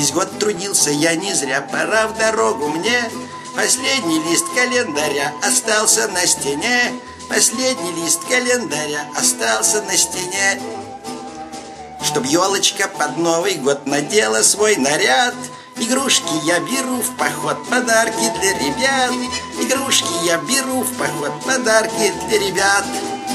Весь год трудился я не зря, пора в дорогу мне. Последний лист календаря остался на стене. Последний лист календаря остался на стене. Чтоб елочка под Новый год надела свой наряд. Игрушки я беру в поход, подарки для ребят. Игрушки я беру в поход, подарки для ребят.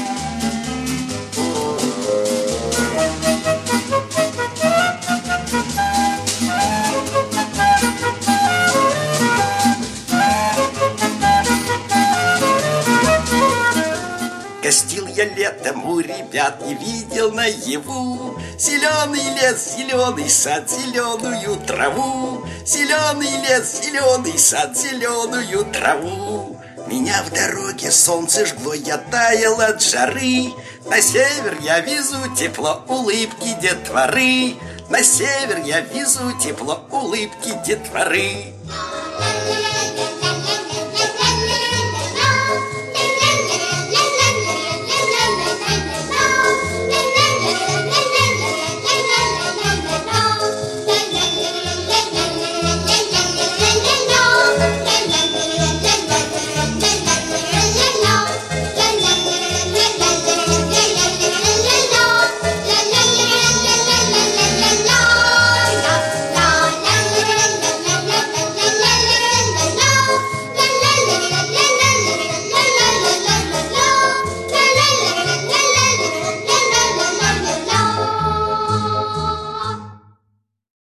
Гостил я летом у ребят и видел наяву зеленый лес, зеленый сад, зеленую траву. Зеленый лес, зеленый сад, зеленую траву. Меня в дороге солнце жгло, я таял от жары. На север я везу тепло, улыбки детворы. На север я везу тепло, улыбки детворы.